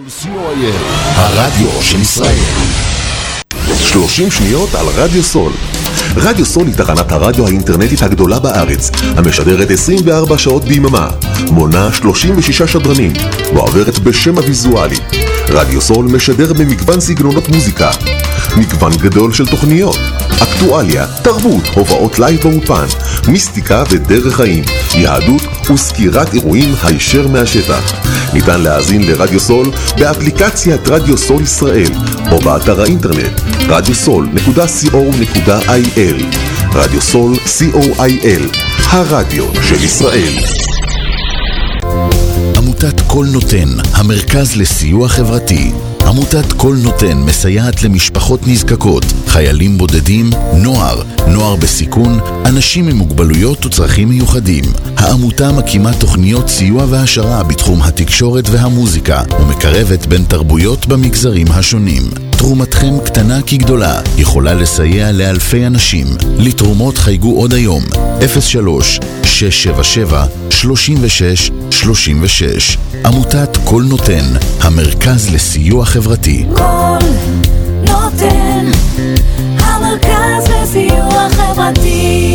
הרדיו של ישראל. 30 שניות על רדיו סול. רדיו סול היא תחנת הרדיו האינטרנטית הגדולה בארץ, המשדרת 24 שעות ביממה, מונה 36 שדרנים, ועוברת בשם הוויזואלי. רדיו סול משדר במגוון סגנונות מוזיקה, מגוון גדול של תוכניות, אקטואליה, תרבות, הובאות לייב באופן, מיסטיקה ודרך חיים, יהדות וסקירת אירועים הישר מהשטח. ניתן להאזין לרדיו סול באפליקציית רדיו סול ישראל או באתר האינטרנט radiosol.co.il. רדיו סול co.il, הרדיו של ישראל. עמותת כל נותן, המרכז לסיוע חברתי. עמותת כל נותן מסייעת למשפחות נזקקות, חיילים בודדים, נוער בסיכון, אנשים עם מוגבלויות וצרכים מיוחדים. העמותה מקימה תוכניות סיוע והשרה בתחום התקשורת והמוזיקה, ומקרבת בין תרבויות במגזרים השונים. תרומתכם קטנה כגדולה, יכולה לסייע לאלפי אנשים. לתרומות חייגו עוד היום, 03-677-3636. עמותת כל נותן, המרכז לסיוע חברתי. כל נותן, המרכז לסיוע חברתי.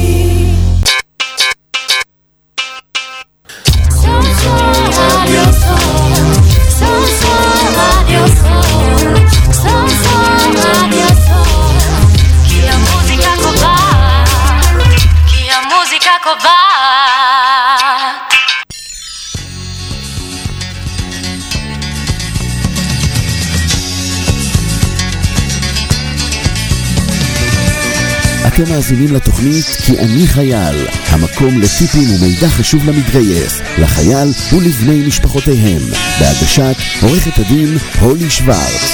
אתם מאזינים לתוכנית כי אני חייל, המקום לטיפים ומידע חשוב למתגייס, לחייל ולבני משפחותיהם, בהגשת עורכת הדין הולי שוורץ.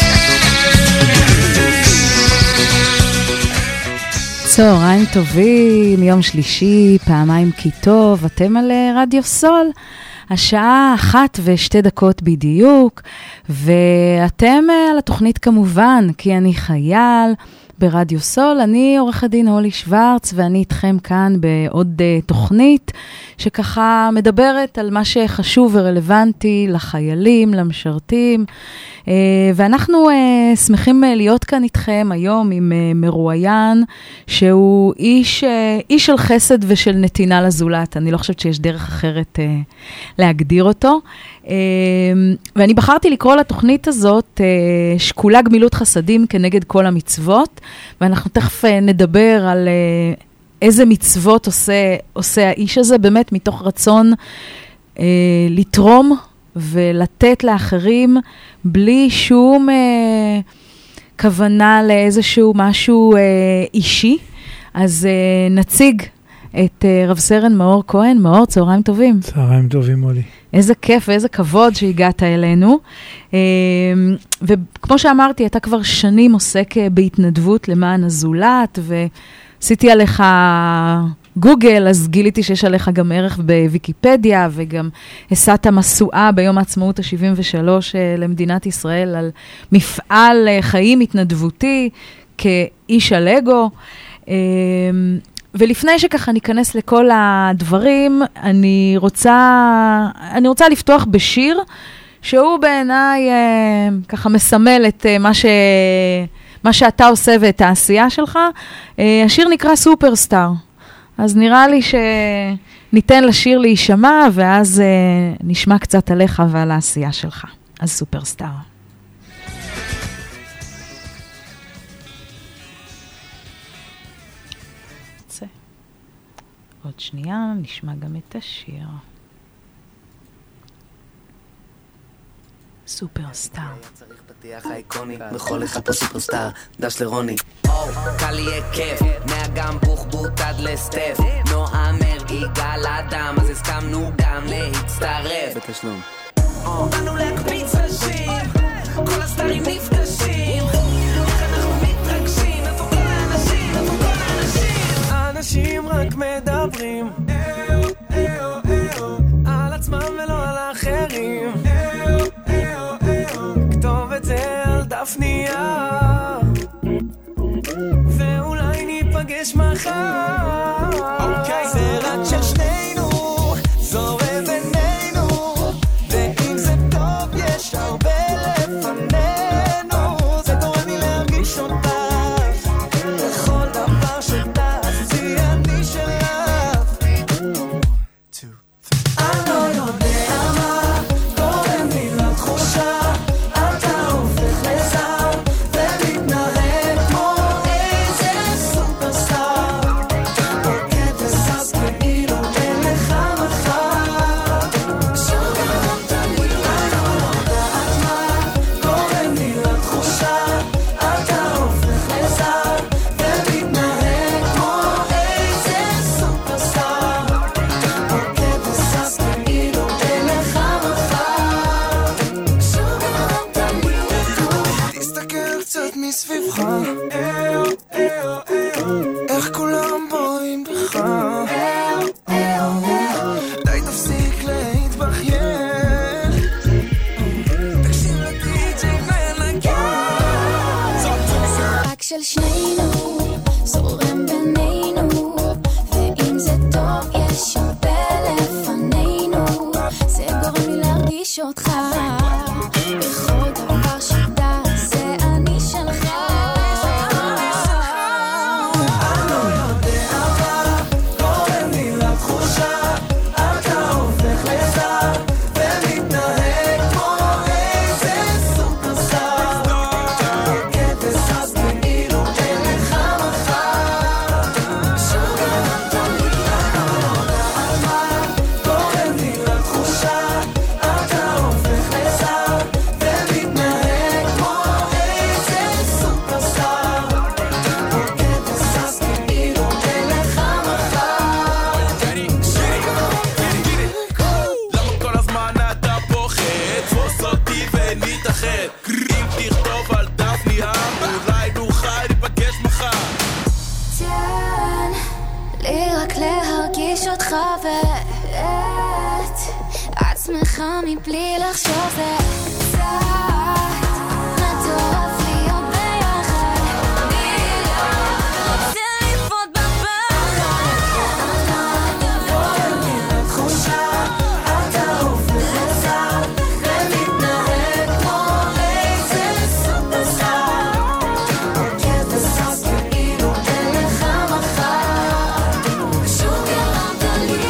צהריים טובים, יום שלישי, פעמיים כי טוב, אתם על רדיו סול, השעה 1:02 בדיוק, ואתם על התוכנית כמובן, כי אני חייל, ברדיו סול. אני עורכת דין הולי שוורץ, ואני איתכם כאן בעוד תוכנית שככה מדברת על מה שחשוב ורלוונטי לחיילים, למשרתים, ואנחנו שמחים להיות כאן איתכם היום עם מרואיין שהוא איש של חסד ושל נתינה לזולת. אני לא חושבת שיש דרך אחרת להגדיר אותו. ואני בחרתי לקרוא לתוכנית הזאת שקולה גמילות חסדים כנגד כל המצוות, ואנחנו תכף נדבר על איזה מצוות עושה האיש הזה, באמת מתוך רצון לתרום ולתת לאחרים בלי שום כוונה לאיזשהו משהו אישי. אז נציג את רב סרן מאור כהן. מאור, צהריים טובים. צהריים טובים, מולי. איזה כיף ואיזה כבוד שהגעת אלינו. וכמו שאמרתי, אתה כבר שנים עוסק בהתנדבות למען הזולת, ועשיתי עליך גוגל, אז גיליתי שיש עליך גם ערך בוויקיפדיה, וגם הסעת מסועה ביום העצמאות ה-73 למדינת ישראל, על מפעל חיים התנדבותי כאיש הלגו. ולפני שככה ניכנס לכל הדברים, אני רוצה לפתוח בשיר, שהוא בעיניי ככה מסמל את מה שאתה עושה ואת העשייה שלך. השיר נקרא סופרסטאר. אז נראה לי שניתן לשיר להישמע, ואז נשמע קצת עליך ועל העשייה שלך. אז סופרסטאר. עוד שנייה, נשמע גם את השיר. סופרסטאר. צריך פתיח אייקוני, בכל אחד פה סופרסטאר, דש לרוני. קל יהיה כיף, מהגם בוחבוט עד לסטף. נועה מרגי, גל אדם, אז הסכמנו גם להצטרף. בתשלום. באנו להקפיץ ראשים, כל הסטרים נפגשים. איך אנחנו מתרגשים, איפה כל האנשים, איפה כל האנשים? אנשים רק מדברים על עצמם ולא על האחרים. כתוב את זה על דף נייר ואולי ניפגש מחר. זה רק של שנינו, זורם בינינו, ואם זה טוב יש הרבה שנינו, זורם בינינו, ואם זה טוב יש הרבה לפנינו, זה גורם לי להרגיש אותך בכל דבר שתעשה אני שלך. ואת עצמך מבלי לחשוב זה קצת מטורף להיות ביחד אני לא רוצה לפות בפחד אתה תבוא לי לתחושה אתה הופך לצד ומתנהג כמו איזה סופרסטאר עוקב וסס כאילו אין לך מחר פשוט ירמת לי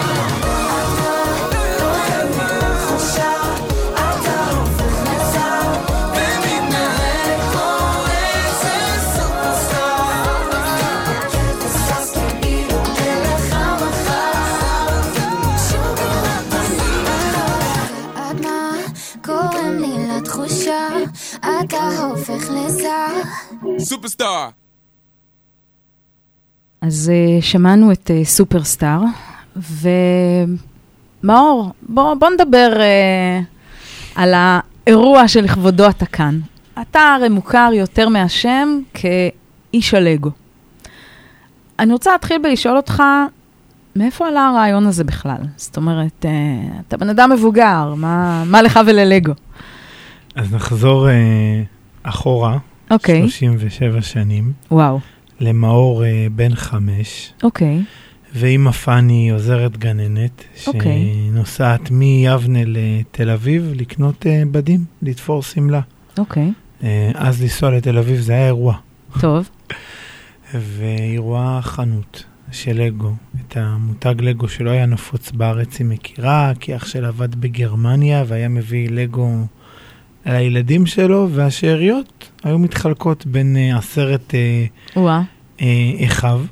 אתה הופך לזר סופרסטאר. אז שמענו את סופרסטאר, ומאור, בוא נדבר על האירוע שלכבודו אתה כאן. אתה הרי מוכר יותר מהשם כאיש הלגו. אני רוצה להתחיל בלשאול אותך, מאיפה עלה הרעיון הזה בכלל? זאת אומרת, אתה בן אדם מבוגר, מה לך וללגו? אז נחזור אחורה, 37 שנים. וואו. למאור בן 5. אוקיי. ואמא פני עוזרת גננת, שנוסעת מיבנה לתל אביב לקנות בדים, לתפור סמלה. אוקיי. אז לנסוע לתל אביב זה היה אירוע. טוב. והיא רואה חנות של לגו, את המותג לגו שלא היה נפוץ בארץ, היא מכירה, כי אח שלה עבד בגרמניה והיה מביא לגו לילדים שלו, והשאריות היו מתחלקות בין 10 אחיו.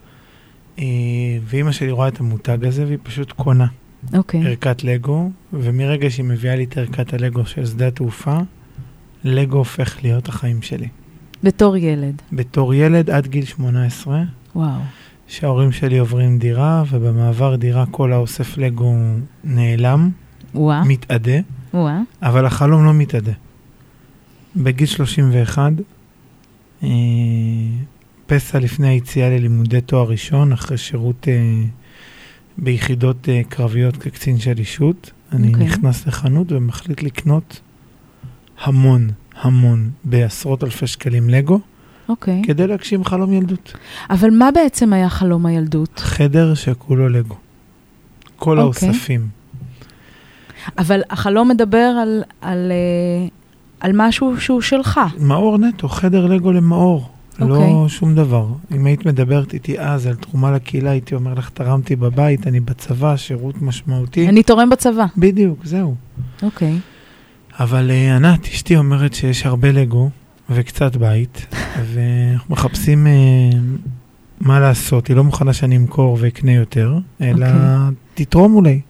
ואמא שלי רואה את המותג הזה, והיא פשוט קונה ערכת לגו, ומרגע שהיא מביאה לי את ערכת הלגו של שדה התעופה, לגו הופך להיות החיים שלי. בתור ילד? בתור ילד עד גיל 18. וואו. שההורים שלי עוברים דירה, ובמעבר דירה כל האוסף לגו נעלם, מתעדה, אבל החלום לא מתעדה. בגיל 31, פסע לפני היציאה ללימודי תואר ראשון, אחרי שירות ביחידות קרביות כקצין שלישות, אני נכנס לחנות ומחליט לקנות המון, בעשרות אלפי שקלים לגו, כדי להגשים חלום ילדות. אבל מה בעצם היה חלום הילדות? חדר שכולו לגו. כל האוספים. אבל החלום מדבר על משהו שהוא שלך. מאור נטו, חדר לגו למאור. לא שום דבר. אם היית מדברת איתי אז על תרומה לקהילה, הייתי אומר לך, תרמתי בבית, אני בצבא, שירות משמעותי. אני תורם בצבא. בדיוק, זהו. אוקיי. אבל ענת, אשתי אומרת שיש הרבה לגו וקצת בית, ואנחנו מחפשים מה לעשות. היא לא מוכנה שאני אמכור ואקנה יותר, אלא תתרום אולי.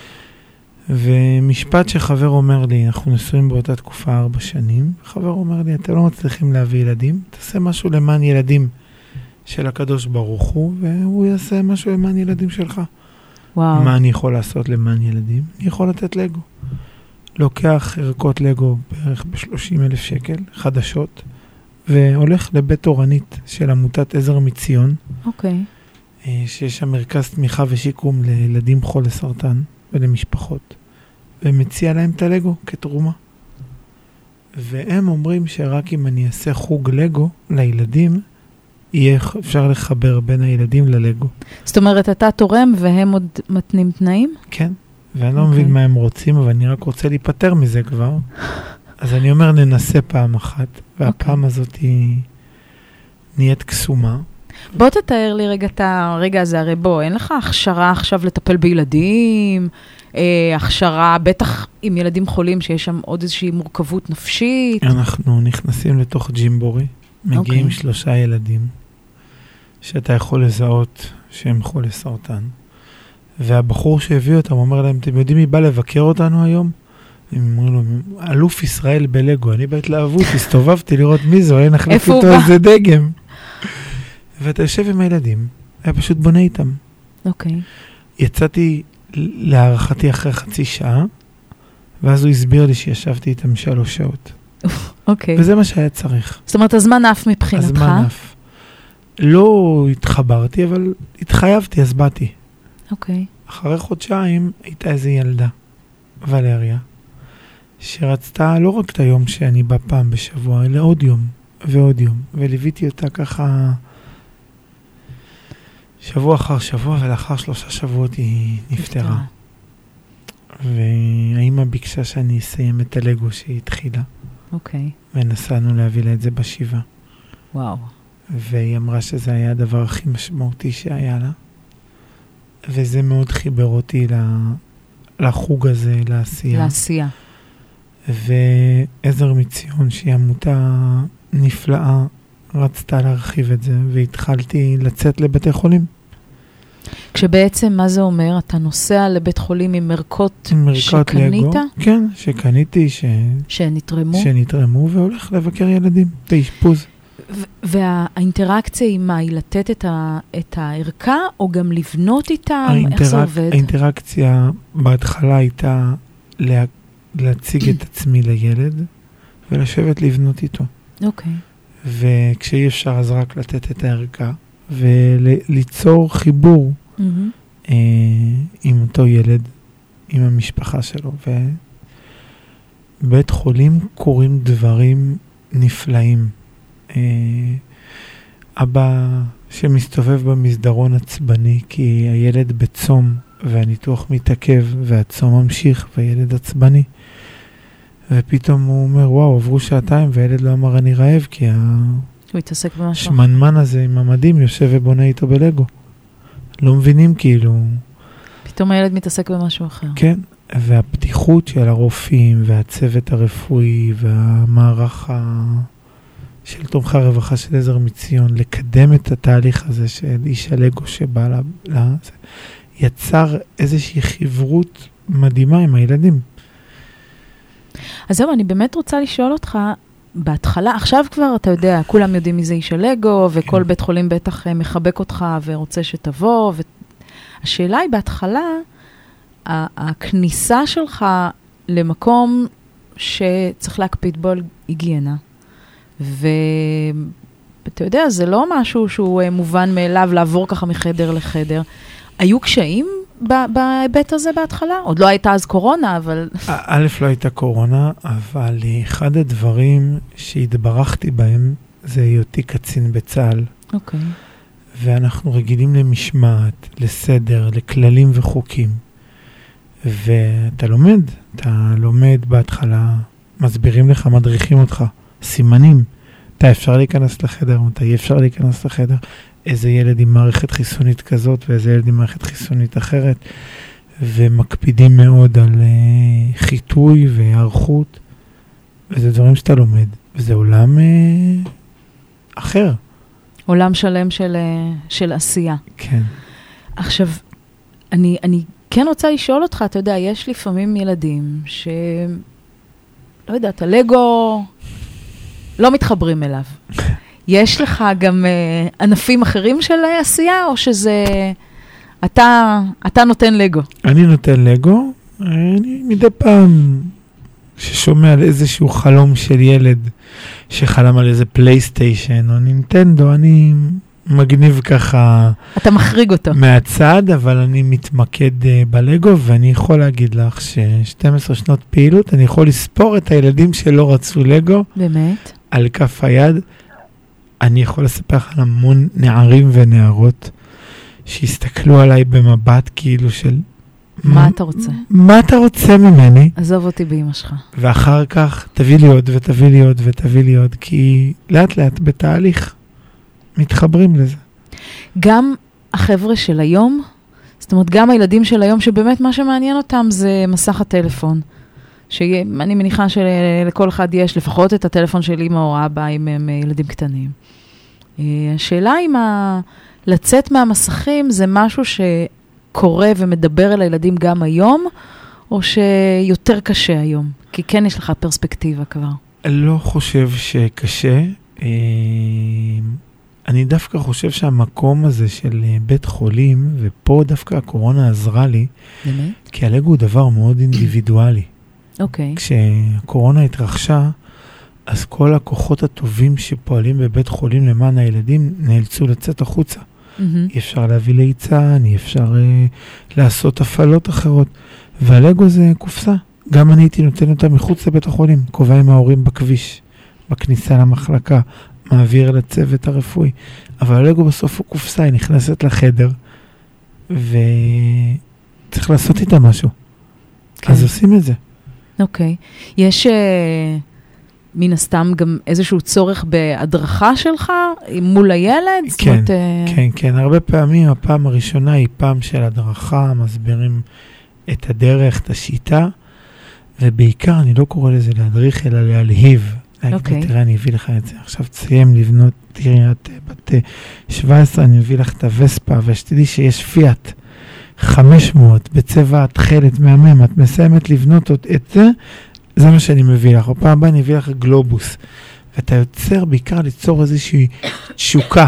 ומשפט שחבר אומר לי, אנחנו נשואים באותה תקופה 4 שנים, חבר אומר לי, אתם לא מצליחים להביא ילדים, תעשה משהו למען ילדים של הקדוש ברוך הוא, והוא יעשה משהו למען ילדים שלך. וואו. מה אני יכול לעשות למען ילדים? אני יכול לתת לגו. לוקח ערכות לגו בערך ב-30,000 שקל, חדשות, והולך לבית תורנית של עמותת עזר מציון, שיש שם מרכז תמיכה ושיקום לילדים חולי סרטן ולמשפחות, ומציע להם את הלגו כתרומה. והם אומרים שרק אם אני אעשה חוג לגו לילדים, יהיה אפשר לחבר בין הילדים ללגו. זאת אומרת, אתה תורם והם עוד מתנים תנאים? כן, ואני לא מבין מה הם רוצים, אבל אני רק רוצה להיפטר מזה כבר. אז אני אומר, ננסה פעם אחת, והפעם הזאת היא נהיית קסומה. בוא תתאר לי רגע את הרגע הזה, הרי בוא, אין לך הכשרה עכשיו לטפל בילדים, הכשרה, בטח עם ילדים חולים שיש שם עוד איזושהי מורכבות נפשית. אנחנו נכנסים לתוך ג'ימבורי, מגיעים 3 ילדים, שאתה יכול לזהות שהם חולי סרטן, והבחור שהביא אותם אומר להם, אתם יודעים מי בא לבקר אותנו היום? הם אומרים לו, אלוף ישראל בלגו, אני בהתלהבות, הסתובבתי לראות מי זו, אין נחליף איתו איזה דגם. ואתה יושב עם הילדים, היה פשוט בונה איתם. אוקיי. יצאתי להערכתי אחרי חצי שעה, ואז הוא הסביר לי שישבתי איתם 3 שעות. אוקיי. וזה מה שהיה צריך. זאת אומרת, הזמן אף מבחינתך? הזמן אף. לא התחברתי, אבל התחייבתי, אז באתי. אוקיי. אחרי חודשיים הייתה איזו ילדה, ולריה, שרצתה לא רק את היום שאני בא פעם בשבוע, אלא עוד יום ועוד יום. וליוויתי אותה ככה שבוע אחר שבוע, ולאחר 3 שבועות היא נפטרה. והאמא ביקשה שאני אסיים את הלגו שהיא התחילה. אוקיי. ונסענו להביא לה את זה בשבעה. וואו. והיא אמרה שזה היה הדבר הכי משמעותי שהיה לה. וזה מאוד חיבר אותי לחוג הזה, לעשייה. לעשייה. ועזר מציון, שהיא עמותה נפלאה, רצתה להרחיב את זה, והתחלתי לצאת לבתי חולים. כשבעצם מה זה אומר? אתה נוסע לבית חולים עם מרקות שקנית? לגו, כן, שקניתי, שנתרמו, והולך לבקר ילדים, באשפוז. והאינטראקציה היא מה? היא לתת את הערכה, או גם לבנות איתם? איך זה עובד? האינטראקציה בהתחלה הייתה להציג את עצמי לילד, ולשבת לבנות איתו. אוקיי. וכשאי אפשר אז רק לתת את הערכה, וליצור חיבור עם אותו ילד, עם המשפחה שלו. ובית חולים קוראים דברים נפלאים. אבא שמסתובב במסדרון עצבני, כי הילד בצום, והניתוח מתעכב, והצום ממשיך, והילד עצבני. ופתאום הוא אומר, וואו, עברו 2 והילד לא אמר אני רעב, כי הוא התעסק במשהו. השמנמן הזה עם המדים יושב ובונה איתו בלגו. לא מבינים כאילו. פתאום הילד מתעסק במשהו אחר. כן, והפתיחות של הרופאים והצוות הרפואי והמערך של תומכי הרווחה של עזר מציון, לקדם את התהליך הזה של איש הלגו שבא יצר איזושהי חברות מדהימה עם הילדים. אז זהו, אני באמת רוצה לשאול אותך, בהתחלה, עכשיו כבר אתה יודע, כולם יודעים מי זה איש הלגו, וכל בית חולים בטח מחבק אותך ורוצה שתבוא, והשאלה היא בהתחלה, הכניסה שלך למקום שצריך להקפיד בו על היגיינה, ואתה יודע, זה לא משהו שהוא מובן מאליו לעבור ככה מחדר לחדר. היו קשיים בהיבט הזה בהתחלה? עוד לא הייתה אז קורונה, אבל... א', לא הייתה קורונה, אבל אחד הדברים שהתברכתי בהם, זה היותי קצין בצה"ל. אוקיי. ואנחנו רגילים למשמעת, לסדר, לכללים וחוקים. ואתה לומד בהתחלה, מסבירים לך, מדריכים אותך, סימנים. אתה אפשר להיכנס לחדר, אתה אי אפשר להיכנס לחדר. איזה ילד עם מערכת חיסונית כזאת, ואיזה ילד עם מערכת חיסונית אחרת. ומקפידים מאוד על חיטוי והערכות. וזה דברים שאתה לומד. וזה עולם אחר. עולם שלם של עשייה. כן. עכשיו, אני כן רוצה לשאול אותך, אתה יודע, יש לפעמים ילדים לא יודעת, הלגו לא מתחברים אליו. יש לך גם ענפים אחרים של עשייה, או שזה אתה נותן לגו? אני נותן לגו. אני מדי פעם ששומע על איזשהו חלום של ילד שחלם על איזה פלייסטיישן או נינטנדו, אני מגניב ככה... אתה מחריג אותו. מהצד, אבל אני מתמקד בלגו, ואני יכול להגיד לך ש12 שנות פעילות, אני יכול לספור את הילדים שלא רצו לגו. באמת? על כף היד. אני יכול לספר לך על המון נערים ונערות, שהסתכלו עליי במבט כאילו של... מה אתה רוצה? מה אתה רוצה ממני? עזוב אותי באמא שלך. ואחר כך תביא לי עוד ותביא לי עוד ותביא לי עוד, כי לאט לאט בתהליך מתחברים לזה. גם החבר'ה של היום, זאת אומרת, גם הילדים של היום, שבאמת מה שמעניין אותם זה מסך הטלפון. שאני מניחה שלכל אחד יש לפחות את הטלפון של אמא או אבא, אם הם ילדים קטנים. השאלה אם לצאת מהמסכים זה משהו שקורה ומדבר אל הילדים גם היום, או שיותר קשה היום? כי כן יש לך פרספקטיבה כבר. לא חושב שקשה. אני דווקא חושב שהמקום הזה של בית חולים, ופה דווקא הקורונה עזרה לי, באמת? כי הלגו הוא דבר מאוד אינדיבידואלי. אוקיי. כשהקורונה התרחשה, אז כל הכוחות הטובים שפועלים בבית חולים למען הילדים נאלצו לצאת החוצה. אי אפשר להביא ליצן, אי אפשר לעשות הפעלות אחרות. והלגו זה קופסה. גם אני הייתי נותן אותה מחוץ לבית החולים, קובע עם ההורים בכביש, בכניסה למחלקה, מעביר לצוות הרפואי. אבל הלגו בסוף הוא קופסה, היא נכנסת לחדר, וצריך לעשות איתה משהו. כן. אז עושים את זה. אוקיי. יש מן הסתם גם איזשהו צורך בהדרכה שלך מול הילד? כן, כן, כן. הרבה פעמים הפעם הראשונה היא פעם של הדרכה, מסבירים את הדרך, את השיטה, ובעיקר אני לא קורא לזה להדריך, אלא להלהיב. להגיד, תראה, אני אביא לך את זה. עכשיו תסיים לבנות, תראי, את בת 17, אני מביא לך את הווספה, ושתדעי שיש פיאט 500 בצבע התחלת מהמם, את מסיימת לבנות את זה, זה מה שאני מביא לך. או פעם הבאה אני אביא לך גלובוס. ואתה יוצר בעיקר ליצור איזושהי תשוקה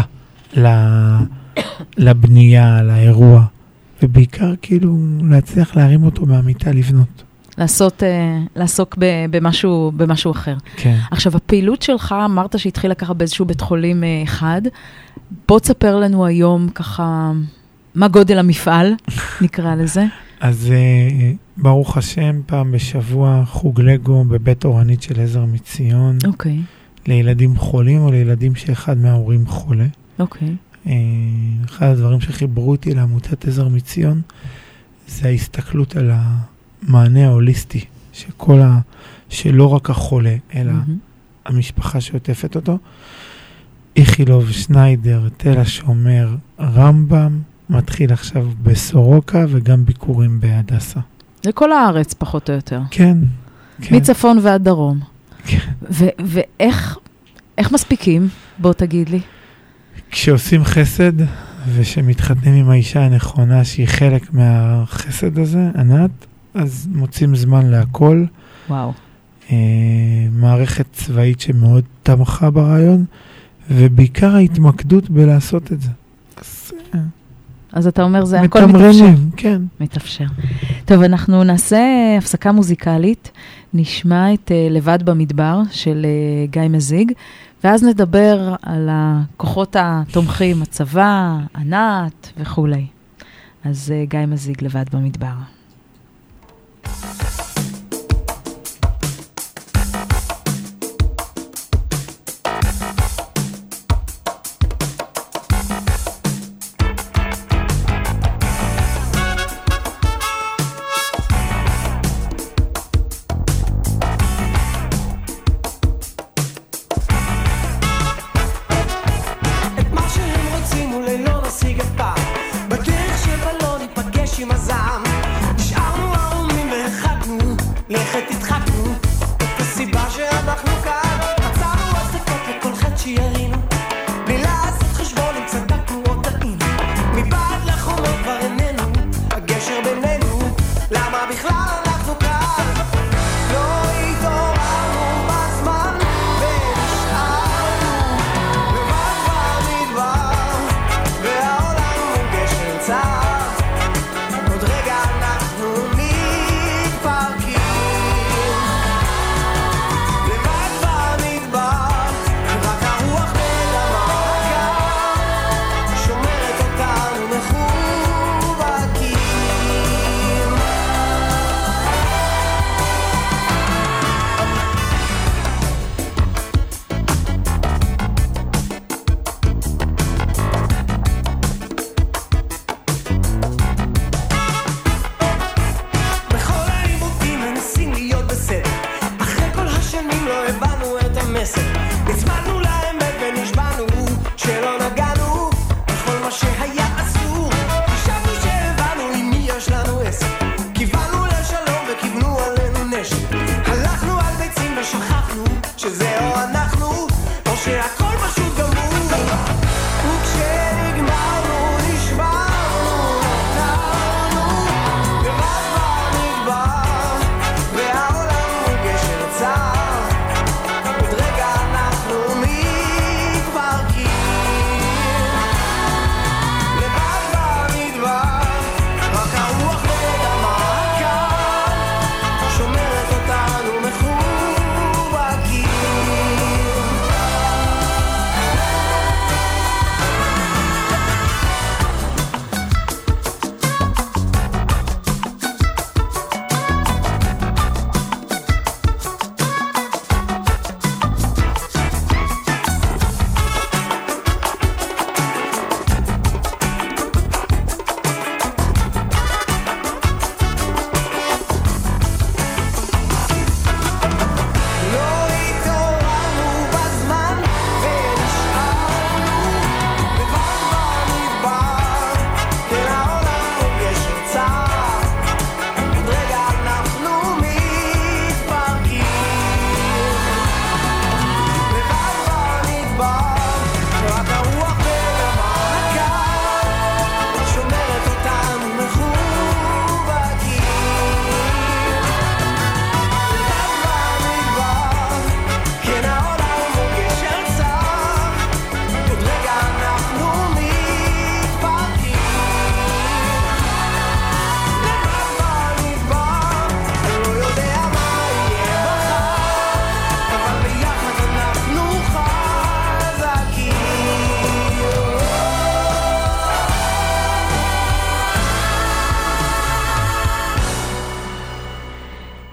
לבנייה, לאירוע. ובעיקר כאילו להצליח להרים אותו מהמיטה לבנות. לעסוק במשהו אחר. כן. עכשיו, הפעילות שלך, אמרת שהתחילה ככה באיזשהו בית חולים אחד. בוא תספר לנו היום ככה, מה גודל המפעל, נקרא לזה. אז ברוך השם, פעם בשבוע חוג לגו בבית אורנית של עזר מציון. אוקיי. לילדים חולים או לילדים שאחד מההורים חולה. אוקיי. אחד הדברים שחיברו אותי לעמותת עזר מציון, זה ההסתכלות על המענה ההוליסטי, שלא רק החולה, אלא המשפחה שעוטפת אותו. איכילוב, שניידר, תל השומר, רמב"ם, מתחיל עכשיו בסורוקה וגם ביקורים בהדסה. לכל הארץ פחות או יותר. כן, כן. מצפון ועד דרום. כן. ואיך מספיקים? בוא תגיד לי. כשעושים חסד ושמתחתנים עם האישה הנכונה שהיא חלק מהחסד הזה, ענת, אז מוצאים זמן להכל. וואו. מערכת צבאית שמאוד תמכה ברעיון, ובעיקר ההתמקדות בלעשות את זה. אז אתה אומר, זה הכל מתאפשר. מתמרנים, כן. מתאפשר. טוב, אנחנו נעשה הפסקה מוזיקלית, נשמע את לבד במדבר של גיא מזיג, ואז נדבר על הכוחות התומכים, הצבא, ענת וכו'. אז גיא מזיג, לבד במדבר. לבד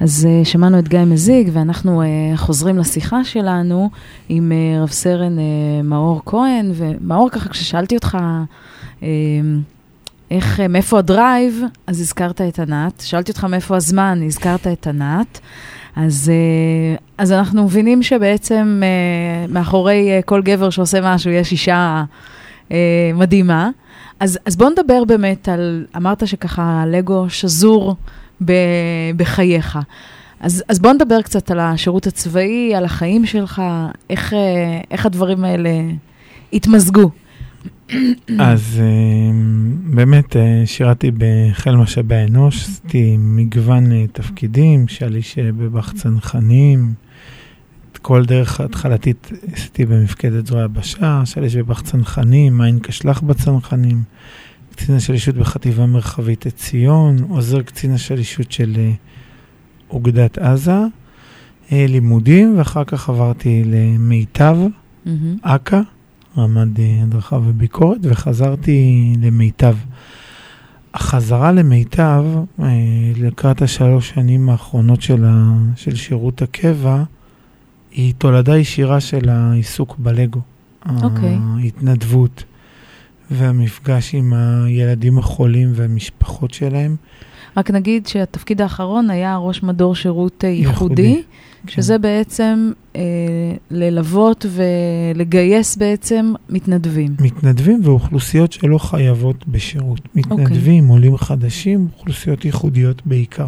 אז שמענו את גיא מזיג, ואנחנו חוזרים לשיחה שלנו עם רב סרן מאור כהן, ומאור ככה כששאלתי אותך מאיפה הדרייב, אז הזכרת את ענת, שאלתי אותך מאיפה הזמן, הזכרת את ענת, אז אנחנו מבינים שבעצם מאחורי כל גבר שעושה משהו יש אישה מדהימה, אז בוא נדבר באמת על, אמרת שככה לגו שזור בחייך. אז בוא נדבר קצת על השירות הצבאי, על החיים שלך, איך הדברים האלה התמזגו. אז באמת שירתי בחיל משאבי האנוש, עשיתי מגוון תפקידים, שליש בבח צנחנים, את כל דרך התחלתית עשיתי במפקדת זרוע יבשה, שליש בבח צנחנים, מעין כשלח בצנחנים, קצין השלישות בחטיבה מרחבית עציון, עוזר קצין השלישות של אוגדת עזה, לימודים, ואחר כך עברתי למיטב, אקה, רמד הדרכה וביקורת, וחזרתי למיטב. החזרה למיטב, לקראת 3 שנים האחרונות של שירות הקבע, היא תולדה ישירה של העיסוק בלגו. ההתנדבות והמפגש עם הילדים החולים והמשפחות שלהם. רק נגיד שהתפקיד האחרון היה ראש מדור שירות ייחודי, שזה בעצם ללוות ולגייס בעצם מתנדבים. מתנדבים ואוכלוסיות שלא חייבות בשירות. מתנדבים, עולים חדשים, אוכלוסיות ייחודיות בעיקר.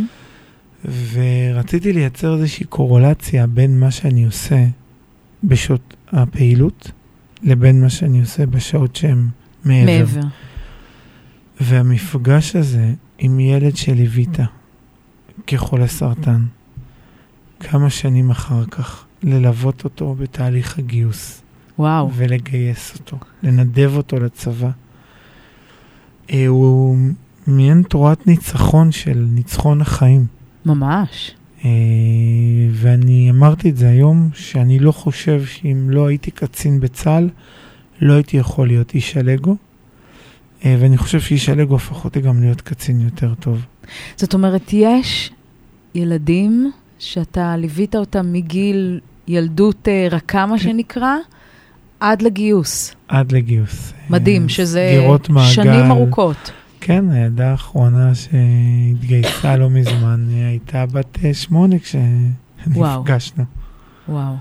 ורציתי לייצר איזושהי קורולציה בין מה שאני עושה בשעות הפעילות, לבין מה שאני עושה בשעות שהן מעבר. והמפגש הזה עם ילד שליווית כחולה סרטן, כמה שנים אחר כך, ללוות אותו בתהליך הגיוס. וואו. ולגייס אותו, לנדב אותו לצבא. הוא מעין תורת ניצחון של ניצחון החיים. ממש. ואני אמרתי את זה היום, שאני לא חושב שאם לא הייתי קצין בצה"ל, לא הייתי יכול להיות איש הלגו. ואני חושב שאיש הלגו הפך אותי גם להיות קצין יותר טוב. זאת אומרת, יש ילדים שאתה ליווית אותם מגיל ילדות רכה, מה שנקרא, עד לגיוס. עד לגיוס. מדהים, שזה שנים ארוכות. כן, הילדה האחרונה שהתגייסה לא מזמן, הייתה בת 8 כשנפגשנו. וואו.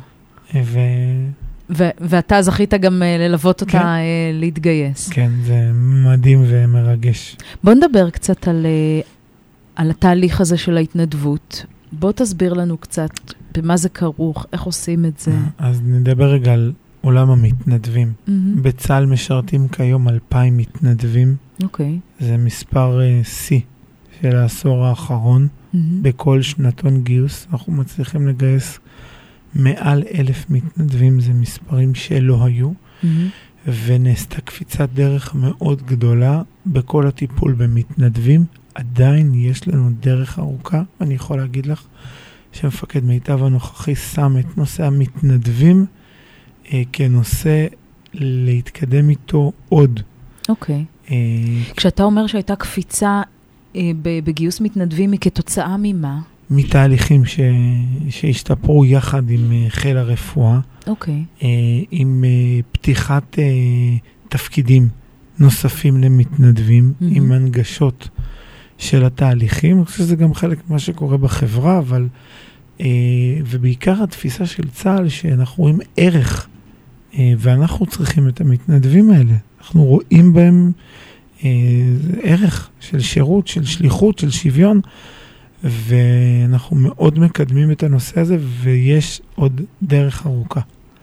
ואתה זכית גם ללוות אותה להתגייס. כן, זה מדהים ומרגש. בוא נדבר קצת על התהליך הזה של ההתנדבות. בוא תסביר לנו קצת במה זה כרוך, איך עושים את זה. אז נדבר רגע על עולם המתנדבים. בצה"ל משרתים כיום 2,000 מתנדבים. אוקיי. זה מספר C של העשור האחרון. בכל שנתון גיוס אנחנו מצליחים לגייס מעל 1,000 מתנדבים, זה מספרים שלא היו, ונעשתה קפיצת דרך מאוד גדולה בכל הטיפול במתנדבים. עדיין יש לנו דרך ארוכה, ואני יכול להגיד לך שמפקד מיטב הנוכחי שם את נושא המתנדבים כנושא להתקדם איתו עוד. אוקיי. כשאתה אומר שהייתה קפיצה בגיוס מתנדבים, היא כתוצאה ממה? מתהליכים שהשתפרו יחד עם חיל הרפואה. אוקיי. עם פתיחת תפקידים נוספים למתנדבים, עם הנגשות של התהליכים. אני חושב שזה גם חלק ממה שקורה בחברה, אבל ובעיקר התפיסה של צה"ל שאנחנו רואים ערך, ואנחנו צריכים את המתנדבים האלה. אנחנו רואים בהם ערך של שירות, של שליחות, של שוויון, ואנחנו מאוד מקדמים את הנושא הזה, ויש עוד דרך ארוכה.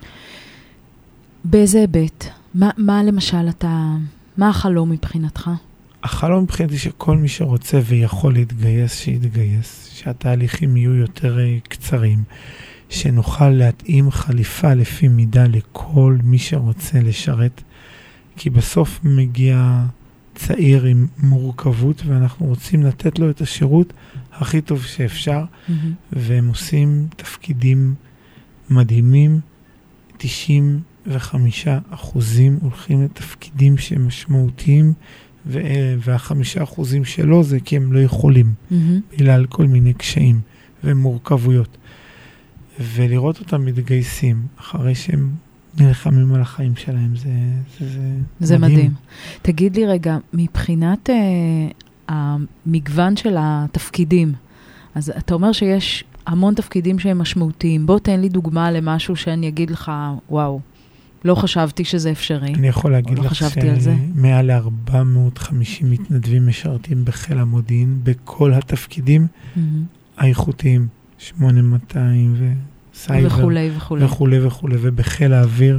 באיזה היבט? מה למשל מה החלום מבחינתך? החלום מבחינתי שכל מי שרוצה ויכול להתגייס, שיתגייס, שהתהליכים יהיו יותר קצרים, שנוכל להתאים חליפה לפי מידה לכל מי שרוצה לשרת, כי בסוף מגיע צעיר עם מורכבות, ואנחנו רוצים לתת לו את השירות הכי טוב שאפשר, והם עושים תפקידים מדהימים. 95% הולכים לתפקידים שהם משמעותיים, וה5% שלו זה כי הם לא יכולים, בגלל כל מיני קשיים. ומורכבויות. ולראות אותם מתגייסים, אחרי שהם נלחמים על החיים שלהם, זה מדהים. תגיד לי רגע, מבחינת המגוון של התפקידים, אז אתה אומר שיש המון תפקידים שהם משמעותיים. בוא תן לי דוגמה למשהו שאני אגיד לך, וואו, לא חשבתי שזה אפשרי. אני יכול להגיד לך שמעל 450 מתנדבים משרתים בחיל המודיעין, בכל התפקידים האיכותיים, 8200 וסייבר, וכו', ובחיל האוויר,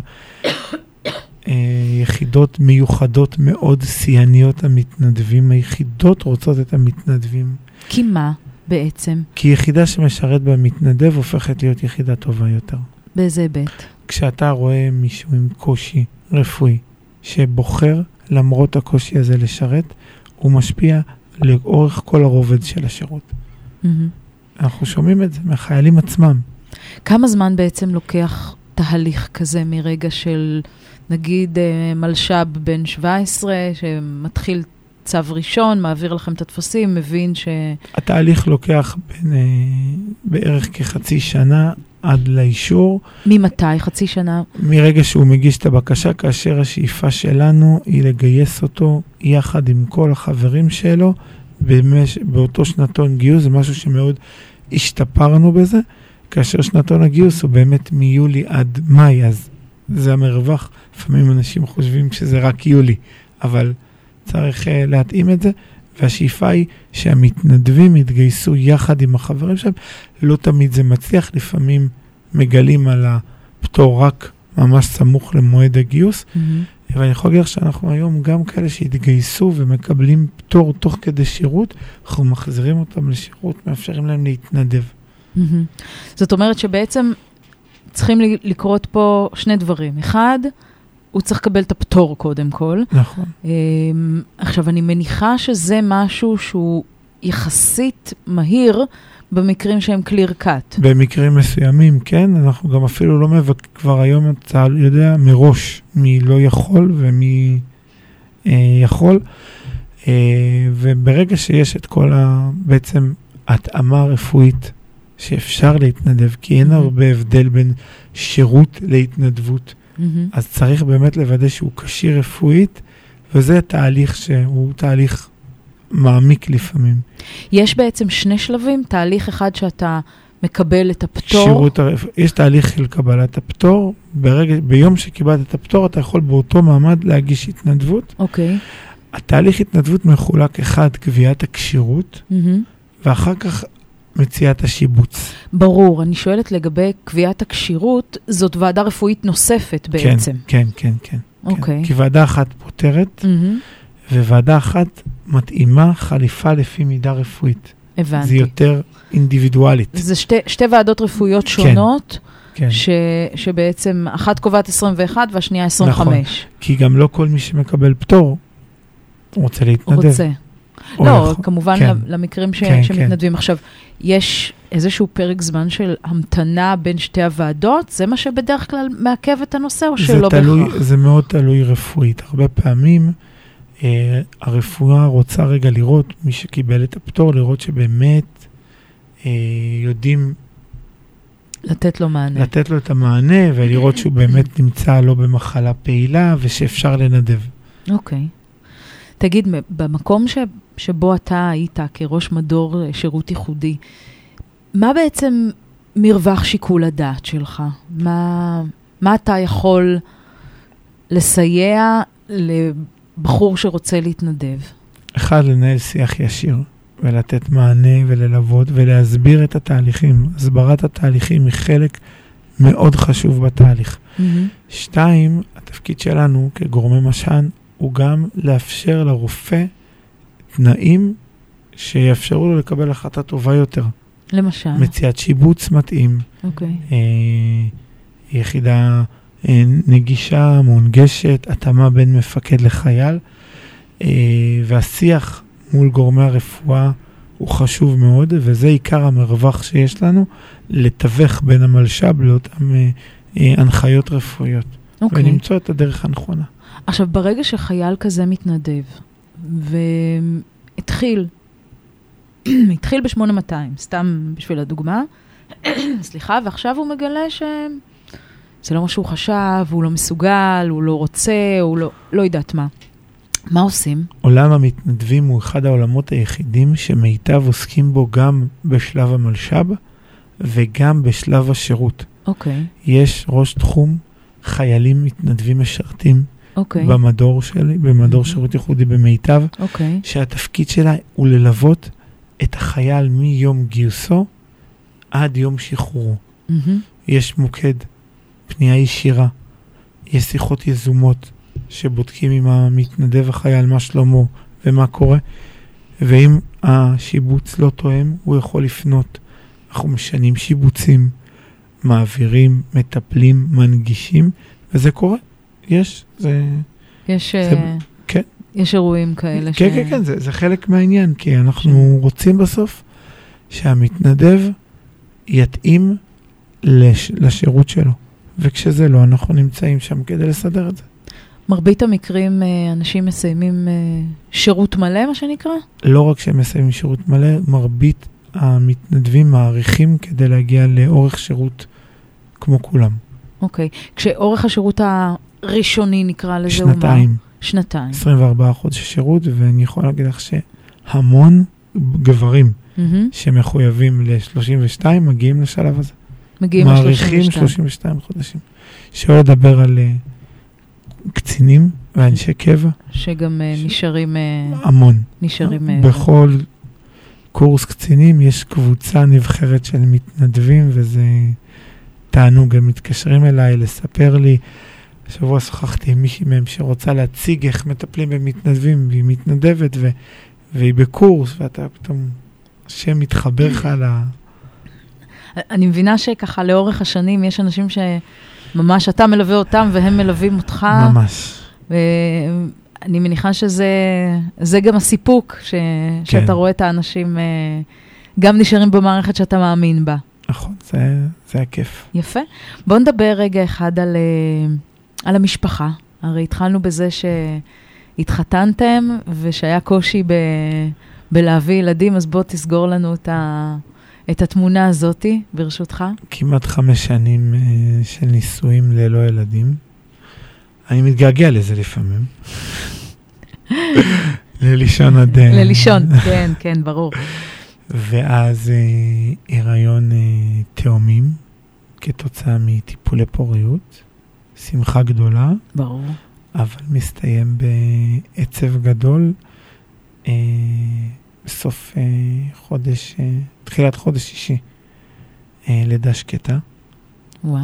יחידות מיוחדות מאוד סייניות המתנדבים, היחידות רוצות את המתנדבים. כי מה בעצם? כי יחידה שמשרת במתנדב הופכת להיות יחידה טובה יותר. באיזה היבט? כשאתה רואה מישהו עם קושי רפואי, שבוחר למרות הקושי הזה לשרת, הוא משפיע לאורך כל הרובד של השירות. אנחנו שומעים את זה מהחיילים עצמם. כמה זמן בעצם לוקח תהליך כזה מרגע של, נגיד, מלשב בן 17, שמתחיל צו ראשון, מעביר לכם את התפסים, מבין ש... התהליך לוקח בערך כחצי שנה עד לאישור. ממתי? חצי שנה? מרגע שהוא מגיש את הבקשה, כאשר השאיפה שלנו היא לגייס אותו יחד עם כל החברים שלו, באותו שנתון גיוס. זה משהו שמאוד השתפרנו בזה, כאשר שנתון הגיוס הוא באמת מיולי עד מאי, אז זה המרווח. לפעמים אנשים חושבים שזה רק יולי, אבל צריך להתאים את זה, והשאיפה היא שהמתנדבים יתגייסו יחד עם החברים שלהם. לא תמיד זה מצליח, לפעמים מגלים על הפטור רק ממש סמוך למועד הגיוס, ואני יכול להגיד לך שאנחנו היום גם כאלה שהתגייסו ומקבלים פטור תוך כדי שירות, אנחנו מחזירים אותם לשירות, מאפשרים להם להתנדב. זאת אומרת שבעצם צריכים לקרות פה שני דברים. אחד, הוא צריך לקבל את הפטור קודם כל. נכון. עכשיו, אני מניחה שזה משהו שהוא יחסית מהיר במקרים שהם קליר קאט. במקרים מסוימים, כן. אנחנו גם אפילו לא כבר היום צה"ל יודע מראש מי לא יכול ומי יכול. וברגע שיש את כל בעצם התאמה רפואית שאפשר להתנדב, כי אין הרבה הבדל בין שירות להתנדבות. אז צריך באמת לוודא שהוא קשיר רפואית, וזה תהליך שהוא תהליך מעמיק לפעמים. יש בעצם שני שלבים, תהליך אחד שאתה מקבל את הפטור. יש תהליך של קבלת הפטור, ביום שקיבלת את הפטור אתה יכול באותו מעמד להגיש התנדבות. אוקיי. התהליך התנדבות מחולק אחד, קביעת הקשירות, ואחר כך מציאת השיבוץ. ברור, אני שואלת לגבי קביעת הקשירות, זאת ועדה רפואית נוספת בעצם. כן. אוקיי. כי ועדה אחת פותרת, וועדה אחת מתאימה חליפה לפי מידה רפואית. הבנתי. זה יותר אינדיבידואלית. זה שתי ועדות רפואיות שונות, שבעצם אחת קובעת 21 והשנייה 25. נכון, כי גם לא כל מי שמקבל פטור רוצה להתנדב. רוצה. לא, כמובן למקרים שמתנדבים. עכשיו, יש איזשהו פרק זמן של המתנה בין שתי הוועדות? זה מה שבדרך כלל מעכב את הנושא או שלא בהכרח? זה מאוד תלוי רפואית. הרבה פעמים הרפואה רוצה רגע לראות, מי שקיבל את הפטור, לראות שבאמת יודעים לתת לו מענה. לתת לו את המענה ולראות שהוא באמת נמצא לא במחלה פעילה ושאפשר לנדב. אוקיי. תגיד, במקום שבו אתה היית כראש מדור שירות ייחודי, מה בעצם מרווח שיקול הדעת שלך? מה אתה יכול לסייע לבחור שרוצה להתנדב? אחד, לנהל שיח ישיר ולתת מענה וללוות ולהסביר את התהליכים. הסברת התהליכים היא חלק מאוד חשוב בתהליך. 2, התפקיד שלנו כגורמי משען הוא גם לאפשר לרופא תנאים שיאפשרו לו לקבל החלטה טובה יותר. למשל? מציאת שיבוץ מתאים. אוקיי. יחידה נגישה, מונגשת, התאמה בין מפקד לחייל, והשיח מול גורמי הרפואה הוא חשוב מאוד, וזה עיקר המרווח שיש לנו, לתווך בין המלש"ב לאותם הנחיות רפואיות. אוקיי. ולמצוא את הדרך הנכונה. עכשיו, ברגע שחייל כזה מתנדב, והתחיל התחיל ב-8200, סתם בשביל הדוגמה, סליחה, ועכשיו הוא מגלה שזה לא מה שהוא חשב, הוא לא מסוגל, הוא לא רוצה, הוא לא יודעת מה. מה עושים? עולם המתנדבים הוא אחד העולמות היחידים שמיטב עוסקים בו גם בשלב המלשב וגם בשלב השירות. אוקיי. יש ראש תחום חיילים מתנדבים משרתים במדור שלי, במדור שירות ייחודי במיטב, שהתפקיד שלה הוא ללוות את החייל מיום גיוסו עד יום שחרורו. יש מוקד, פנייה ישירה, יש שיחות יזומות שבודקים עם המתנדב החייל מה שלמה ומה קורה, ואם השיבוץ לא תואם, הוא יכול לפנות. אנחנו משנים שיבוצים, מעבירים, מטפלים, מנגישים, וזה קורה. יש אירועים כאלה. כן, זה חלק מהעניין, כי אנחנו רוצים בסוף שהמתנדב יתאים לשירות שלו, וכשזה לא, אנחנו נמצאים שם כדי לסדר את זה. מרבית המקרים אנשים מסיימים שירות מלא, מה שנקרא? לא רק שהם מסיימים שירות מלא, מרבית המתנדבים מעריכים כדי להגיע לאורך שירות כמו כולם. אוקיי. כשאורך השירות הראשוני נקרא לזה שנתיים. 24 חודשי שירות, ואני יכול להגיד לך שהמון גברים שמחויבים ל-32 מגיעים לשלב הזה. מגיעים ל-32. מעריכים 32 חודשים. שלא לדבר על קצינים ואנשי קבע. שגם נשארים... המון. נשארים... בכל קורס קצינים יש קבוצה נבחרת של מתנדבים, וזה תענוג. הם מתקשרים אליי לספר לי. השבוע שוחחתי עם מישהי מהם שרוצה להציג איך מטפלים במתנדבים, והיא מתנדבת והיא בקורס, ואתה פתאום השם מתחבר לך על ה... אני מבינה שככה לאורך השנים יש אנשים שממש אתה מלווה אותם והם מלווים אותך. ממש. ואני מניחה שזה גם הסיפוק שאתה רואה את האנשים גם נשארים במערכת שאתה מאמין בה. נכון, זה הכיף. יפה. בוא נדבר רגע אחד על המשפחה. הרי התחלנו בזה שהתחתנתם ושהיה קושי בלהביא ילדים, אז בוא תסגור לנו את התמונה הזאת, ברשותך. כמעט 5 שנים של נישואים ללא ילדים. אני מתגעגע לזה לפעמים. ללישון עד... ללישון, כן, כן, ברור. ואז הריון תאומים, כתוצאה מטיפולי פוריות, שמחה גדולה. ברור. אבל מסתיים בעצב גדול, בסוף חודש, תחילת חודש שישי, לידה שקטה. וואו.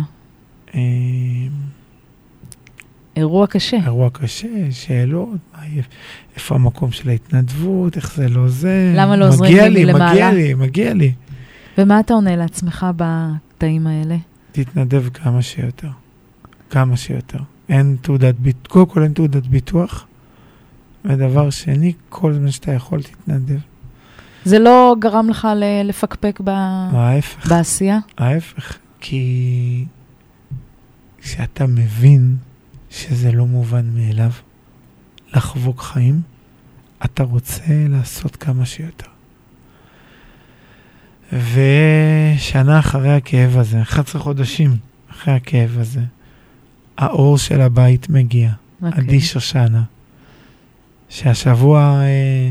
אירוע קשה. אירוע קשה, שאלות, איפה המקום של ההתנדבות, איך זה לא זה. למה לא עוזרים לי למעלה? מגיע לי. ומה אתה עונה לעצמך בקטעים האלה? תתנדב כמה שיותר. כמה שיותר. אין תעודת ביטוח, קודם כל אין תעודת ביטוח, ודבר שני, כל זמן שאתה יכול תתנדב. זה לא גרם לך לפקפק בעשייה? ההפך, כי כשאתה מבין שזה לא מובן מאליו, לחבוק חיים, אתה רוצה לעשות כמה שיותר. ושנה אחרי הכאב הזה, 11 חודשים אחרי הכאב הזה, האור של הבית מגיע, עדי שושנה, שהשבוע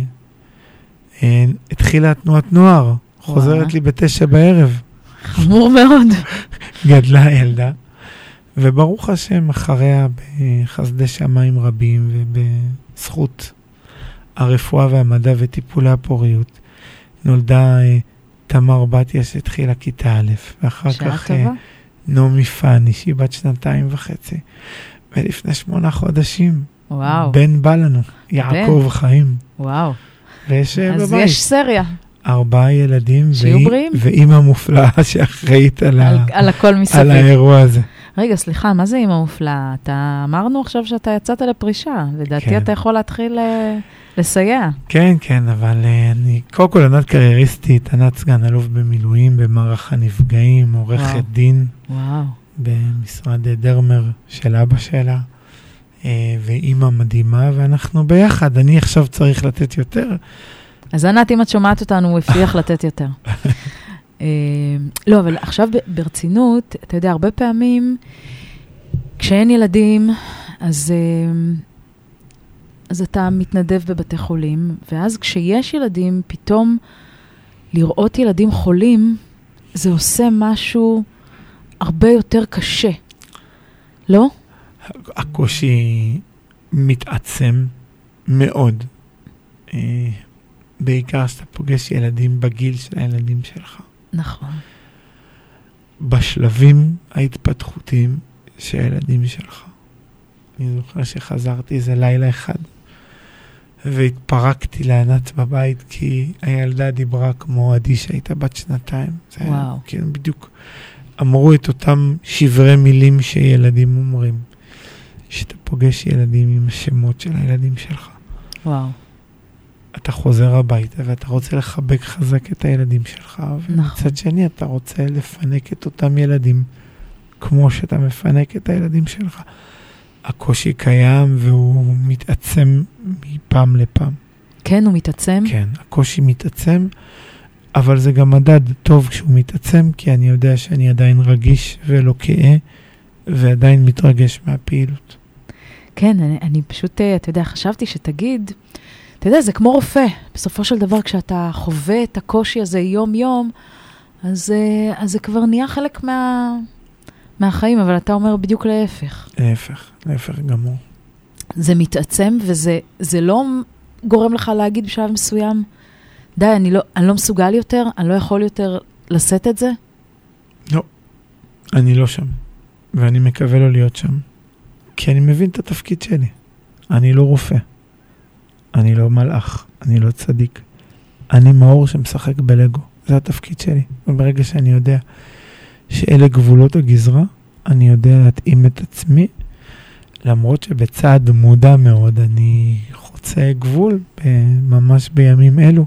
התחילה תנועת נוער, חוזרת לי ב9 בערב. חמור מאוד. גדלה ילדה, וברוך השם אחריה בחסדי שמיים רבים, ובזכות הרפואה והמדע וטיפולי הפוריות, נולדה תמר בתיה שהתחילה כיתה א', ואחר כך נעמי פני, שהיא בת 2.5, ולפני 8 חודשים, בן בא לנו, יעקב חיים. וואו. ויש אז בבית. יש סריה. 4 ילדים, שיוברים. ואימא מופלאה שאחראית על הכל מסביב. על האירוע הזה. רגע, סליחה, מה זה אימא מופלאה? אמרנו עכשיו שאתה יצאת לפרישה, לדעתי כן. אתה יכול להתחיל לסייע. כן, כן, אבל אני, קודם כל ענת קרייריסטית, ענת סגן אלוף במילואים, במערך הנפגעים, עורכת דין, במשרד דרמר של אבא שלה, ואימא מדהימה, ואנחנו ביחד. אני עכשיו צריך לתת יותר, אז ענת, אם את שומעת אותנו, הוא הבטיח לתת יותר. לא, אבל עכשיו ברצינות, אתה יודע, הרבה פעמים, כשאין ילדים, אז אתה מתנדב בבתי חולים, ואז כשיש ילדים, פתאום לראות ילדים חולים, זה עושה משהו הרבה יותר קשה. לא? הקושי מתעצם מאוד. בעיקר שאתה פוגש ילדים בגיל של הילדים שלך. נכון. בשלבים ההתפתחותיים של הילדים שלך. אני זוכר שחזרתי איזה לילה אחד, והתפרקתי לענת בבית, כי הילדה דיברה כמו עדי שהייתה בת 2. וואו. כן, בדיוק אמרו את אותם שברי מילים שילדים אומרים. שאתה פוגש ילדים עם השמות של הילדים שלך. וואו. אתה חוזר הביתה ואתה רוצה לחבק חזק את הילדים שלך, ומצד שני אתה רוצה לפנק את אותם ילדים כמו שאתה מפנק את הילדים שלך. הקושי קיים והוא מתעצם מפעם לפעם. כן, הוא מתעצם? כן, הקושי מתעצם, אבל זה גם מדד טוב כשהוא מתעצם, כי אני יודע שאני עדיין רגיש ולא כאה, ועדיין מתרגש מהפעילות. כן, אני פשוט, אתה יודע, חשבתי שתגיד, אתה יודע, זה כמו רופא. בסופו של דבר, כשאתה חווה את הקושי הזה יום-יום, אז זה כבר נהיה חלק מהחיים, אבל אתה אומר בדיוק להפך. להפך גמור. זה מתעצם, וזה לא גורם לך להגיד בשלב מסוים, די, אני לא מסוגל יותר, אני לא יכול יותר לשאת את זה? לא, אני לא שם, ואני מקווה לא להיות שם, כי אני מבין את התפקיד שלי. אני לא רופא, אני לא מלאך, אני לא צדיק, אני מאור שמשחק בלגו, זה התפקיד שלי. וברגע שאני יודע שאלה גבולות הגזרה, אני יודע להתאים את עצמי, למרות שבצעד מודע מאוד אני חוצה גבול ממש בימים אלו.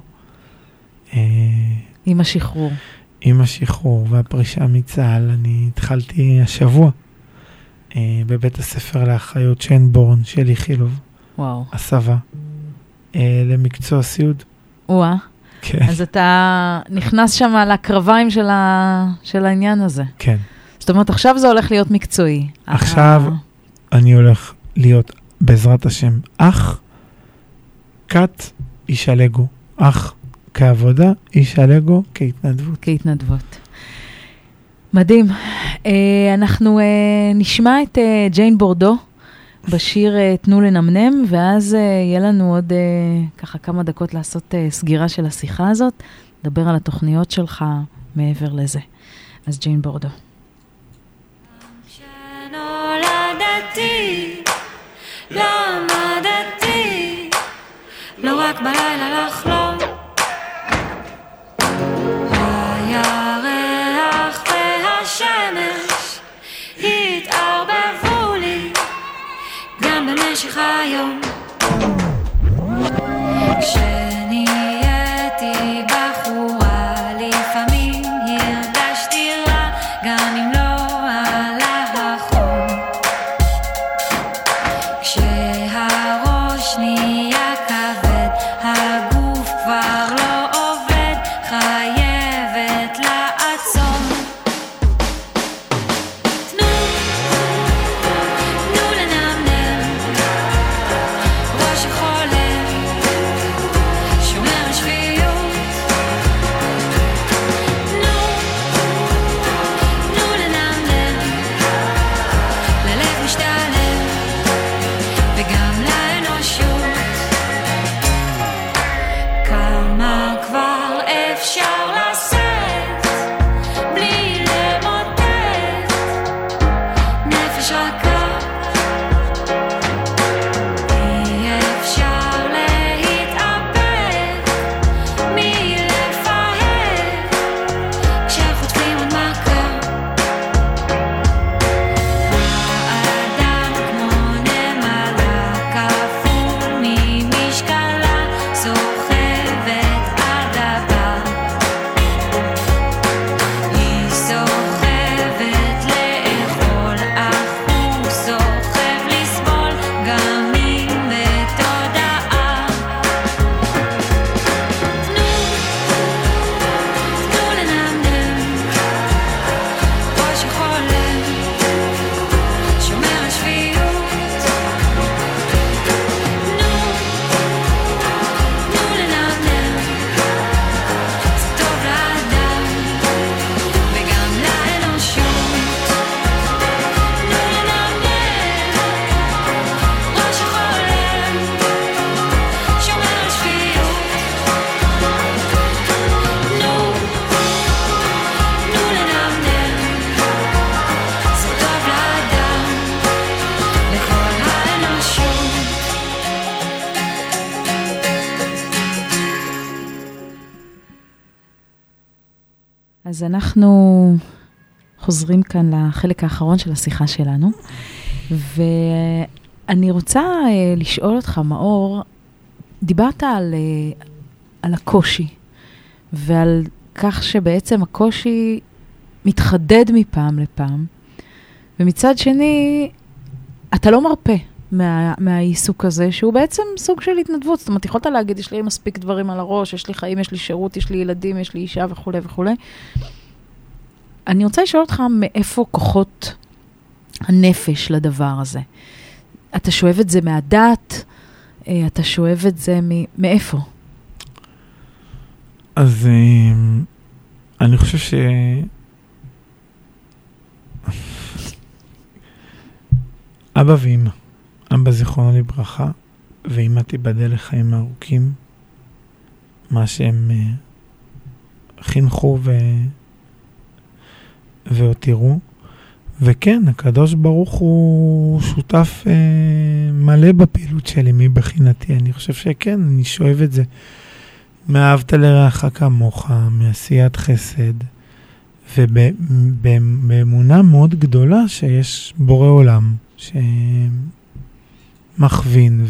עם השחרור. עם השחרור והפרישה מצה"ל. אני התחלתי השבוע בבית הספר לאחיות שיינבורן של איכילוב. וואו. הסבה למקצוע סיעוד. וואה. כן. אז אתה נכנס שם לקרביים של העניין הזה. כן. זאת אומרת, עכשיו זה הולך להיות מקצועי. עכשיו אני הולך להיות בעזרת השם אח, כת, איש הלגו. אח כעבודה, איש הלגו כהתנדבות. כהתנדבות. מדהים. אנחנו נשמע את ג'יין בורדו בשיר תנו לנמנם, ואז יהיה לנו עוד ככה כמה דקות לעשות סגירה של השיחה הזאת, לדבר על התוכניות שלך מעבר לזה. אז ג'יין בורדו. כשנולדתי, למדתי, לא רק בלילה לחלום. הירח והשמש התערבבו לי גם במשך היום. כשנהייתי בחורה לפעמים הרגשתי רע גם אם לא עלה החום. כשהראש נהיה כבד הגוף כבר לא עובד, חייבת לעצום. תנו לנמנם ראש החולם, אז אנחנו חוזרים כאן לחלק האחרון של השיחה שלנו, ואני רוצה לשאול אותך, מאור, דיברת על הקושי, ועל כך שבעצם הקושי מתחדד מפעם לפעם, ומצד שני, אתה לא מרפה מהעיסוק הזה, שהוא בעצם סוג של התנדבות. זאת אומרת, יכולת להגיד, יש לי מספיק דברים על הראש, יש לי חיים, יש לי שירות, יש לי ילדים, יש לי אישה וכו' וכו'. אני רוצה לשאול אותך מאיפה כוחות הנפש לדבר הזה. אתה שואב את זה מהדת? אתה שואב את זה מאיפה? אז אני חושב ש... אבא ואמא. אבא זיכרונו לברכה, ואמא תיבדל לחיים ארוכים, מה שהם חינכו והותירו. וכן, הקדוש ברוך הוא שותף מלא בפעילות שלי מבחינתי. אני חושב שכן, אני שואב את זה. מאהבת לרעך כמוך, מעשיית חסד, ובאמונה מאוד גדולה שיש בורא עולם, שמכווין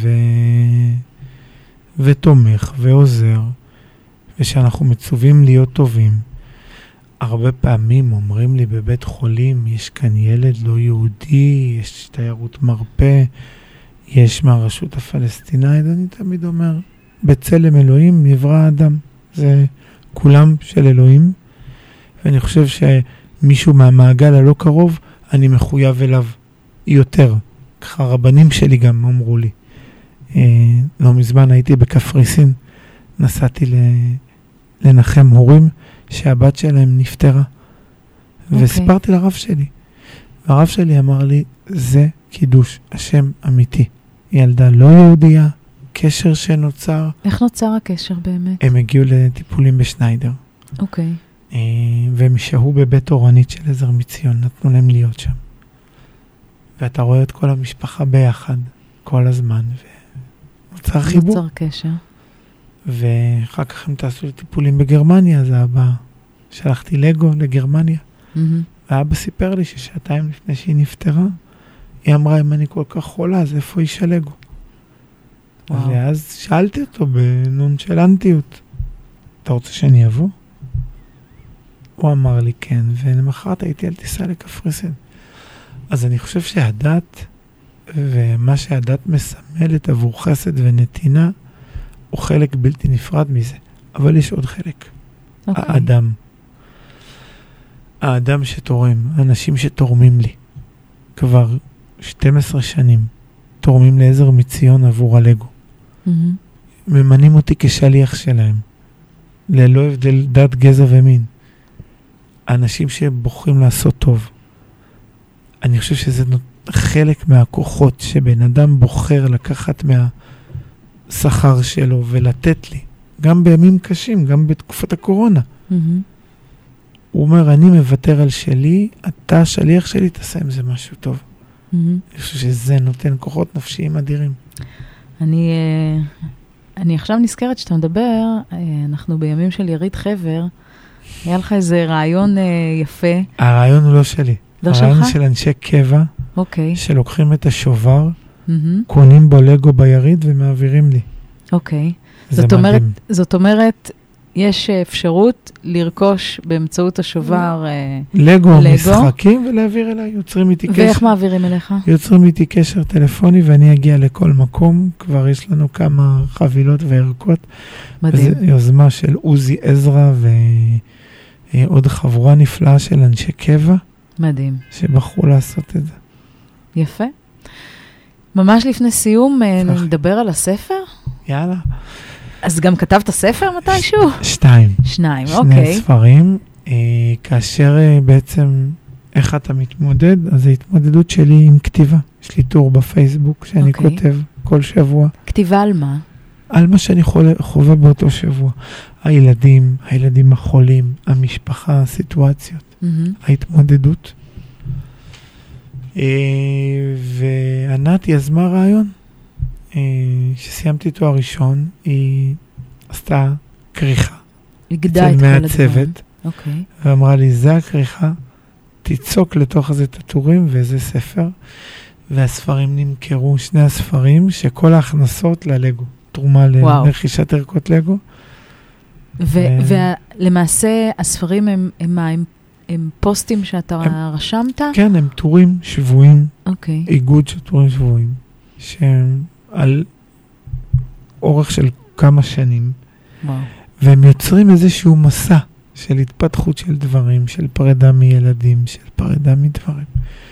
ותומך ועוזר, ושאנחנו מצווים להיות טובים. הרבה פעמים אומרים לי בבית חולים, יש כאן ילד לא יהודי, יש תיירות מרפא, יש מהרשות הפלסטינאית, אני תמיד אומר, בצלם אלוהים נברא האדם. זה כולם של אלוהים, ואני חושב שמישהו מהמעגל הלא קרוב, אני מחויב אליו יותר. ככה הרבנים שלי גם אמרו לי. לא מזמן הייתי בקפריסין, נסעתי לנחם הורים שהבת שלהם נפטרה. וסיפרתי לרב שלי. והרב שלי אמר לי, זה קידוש, השם אמיתי. ילדה לא יהודייה, קשר שנוצר. איך נוצר הקשר באמת? הם הגיעו לטיפולים בשניידר. אוקיי. והם שהו בבית אורנית של עזר מציון, נתנו להם להיות שם. ואתה רואה את כל המשפחה ביחד, כל הזמן, ונוצר חיבור. נוצר קשר. ואחר כך הם תעשו לטיפולים בגרמניה, אז האבא, שלחתי לגו לגרמניה. והאבא סיפר לי ששעתיים לפני שהיא נפטרה, היא אמרה, אם אני כל כך חולה, אז איפה איש הלגו? ואז שאלתי אותו בנונשלנטיות, אתה רוצה שאני אבוא? הוא אמר לי כן, ולמחרת הייתי על טיסה לקפריסין. אז אני חושב שהדת, ומה שהדת מסמלת עבור חסד ונתינה, הוא חלק בלתי נפרד מזה. אבל יש עוד חלק. האדם. האדם שתורם, אנשים שתורמים לי. כבר 12 שנים, תורמים לעזר מציון עבור הלגו. ממנים אותי כשליח שלהם. ללא הבדל דת, גזע ומין. אנשים שבוחרים לעשות טוב. אני חושב שזה חלק מהכוחות שבן אדם בוחר לקחת מהשכר שלו ולתת לי. גם בימים קשים, גם בתקופת הקורונה. הוא אומר, אני מוותר על שלי, אתה שליח שלי, תעשה עם זה משהו טוב. אני חושב שזה נותן כוחות נפשיים אדירים. אני עכשיו נזכרת שאתה מדבר, אנחנו בימים של יריד חבר, היה לך איזה רעיון יפה. הרעיון הוא לא שלי. לא שלך? הרעיון של אנשי קבע, אוקיי. שלוקחים את השובר, קונים בו לגו ביריד ומעבירים לי. אוקיי. זה מדהים. זאת אומרת, יש אפשרות לרכוש באמצעות השובר לגו, משחקים ולהעביר אליי, יוצרים איתי קשר. ואיך מעבירים אליך? יוצרים איתי קשר טלפוני ואני אגיע לכל מקום, כבר יש לנו כמה חבילות וערכות. מדהים. זו יוזמה של עוזי עזרא ועוד חבורה נפלאה של אנשי קבע. מדהים. שבחרו לעשות את זה. יפה. ממש לפני סיום נדבר על הספר? יאללה. אז גם כתבת ספר מתישהו? שתיים, אוקיי. שני ספרים. כאשר בעצם איך אתה מתמודד, אז ההתמודדות שלי עם כתיבה. יש לי טור בפייסבוק שאני כותב כל שבוע. כתיבה על מה? על מה שאני חווה באותו שבוע. הילדים החולים, המשפחה, הסיטואציות, ההתמודדות. וענת יזמה רעיון. שסיימתי תואר ראשון, היא עשתה כריכה. הגדה את כל הדברים. אוקיי. ואמרה לי, זה הכריכה, תיצוק לתוך הזה את הטורים ואיזה ספר, והספרים נמכרו, 2 הספרים, שכל ההכנסות ללגו, תרומה לרכישת ערכות לגו. ולמעשה הספרים הם פוסטים שאתה רשמת? כן, הם טורים שבועים, אוקיי. איגוד של טורים שבועים, שהם על אורך של כמה שנים, וואו. והם יוצרים איזשהו מסע של התפתחות של דברים, של פרידה מילדים, של פרידה מדברים.